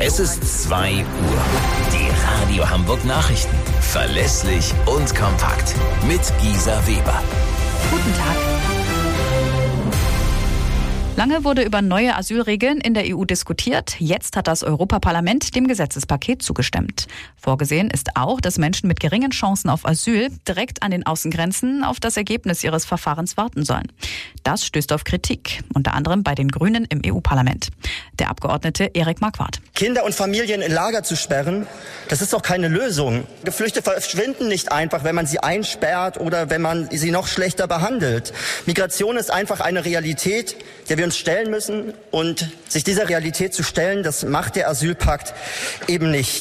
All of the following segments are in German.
Es ist 2 Uhr. Die Radio Hamburg Nachrichten. Verlässlich und kompakt. Mit Gisa Weber. Guten Tag. Lange wurde über neue Asylregeln in der EU diskutiert. Jetzt hat das Europaparlament dem Gesetzespaket zugestimmt. Vorgesehen ist auch, dass Menschen mit geringen Chancen auf Asyl direkt an den Außengrenzen auf das Ergebnis ihres Verfahrens warten sollen. Das stößt auf Kritik, unter anderem bei den Grünen im EU-Parlament. Der Abgeordnete Erik Marquardt. Kinder und Familien in Lager zu sperren, das ist doch keine Lösung. Geflüchtete verschwinden nicht einfach, wenn man sie einsperrt oder wenn man sie noch schlechter behandelt. Migration ist einfach eine Realität, der wir uns stellen müssen, und sich dieser Realität zu stellen, das macht der Asylpakt eben nicht.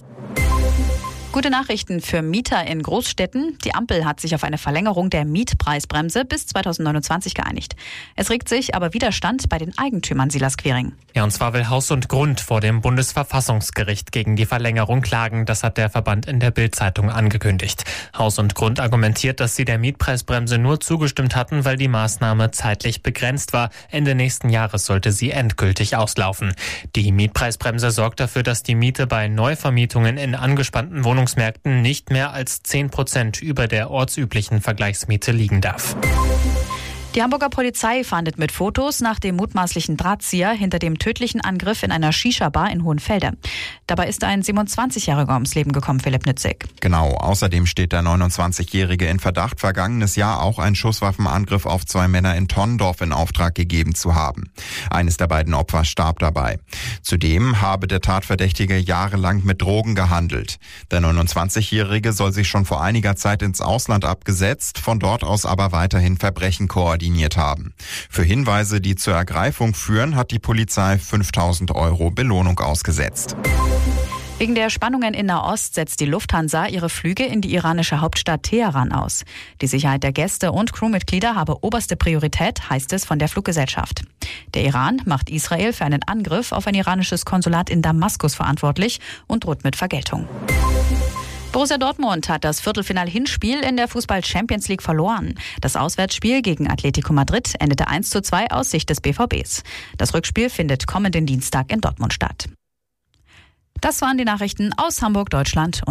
Gute Nachrichten für Mieter in Großstädten. Die Ampel hat sich auf eine Verlängerung der Mietpreisbremse bis 2029 geeinigt. Es regt sich aber Widerstand bei den Eigentümern, Silas Quiring. Ja, und zwar will Haus und Grund vor dem Bundesverfassungsgericht gegen die Verlängerung klagen. Das hat der Verband in der Bild-Zeitung angekündigt. Haus und Grund argumentiert, dass sie der Mietpreisbremse nur zugestimmt hatten, weil die Maßnahme zeitlich begrenzt war. Ende nächsten Jahres sollte sie endgültig auslaufen. Die Mietpreisbremse sorgt dafür, dass die Miete bei Neuvermietungen in angespannten Wohnungsmärkten nicht mehr als 10% über der ortsüblichen Vergleichsmiete liegen darf. Die Hamburger Polizei fahndet mit Fotos nach dem mutmaßlichen Drahtzieher hinter dem tödlichen Angriff in einer Shisha-Bar in Hohenfelde. Dabei ist ein 27-Jähriger ums Leben gekommen, Philipp Nützig. Genau, außerdem steht der 29-Jährige in Verdacht, vergangenes Jahr auch einen Schusswaffenangriff auf 2 Männer in Tonnendorf in Auftrag gegeben zu haben. Eines der beiden Opfer starb dabei. Zudem habe der Tatverdächtige jahrelang mit Drogen gehandelt. Der 29-Jährige soll sich schon vor einiger Zeit ins Ausland abgesetzt, von dort aus aber weiterhin Verbrechen koordiniert haben. Für Hinweise, die zur Ergreifung führen, hat die Polizei 5.000 € Belohnung ausgesetzt. Wegen der Spannungen in Nahost setzt die Lufthansa ihre Flüge in die iranische Hauptstadt Teheran aus. Die Sicherheit der Gäste und Crewmitglieder habe oberste Priorität, heißt es von der Fluggesellschaft. Der Iran macht Israel für einen Angriff auf ein iranisches Konsulat in Damaskus verantwortlich und droht mit Vergeltung. Borussia Dortmund hat das Viertelfinal-Hinspiel in der Fußball-Champions League verloren. Das Auswärtsspiel gegen Atletico Madrid endete 1:2 aus Sicht des BVBs. Das Rückspiel findet kommenden Dienstag in Dortmund statt. Das waren die Nachrichten aus Hamburg, Deutschland.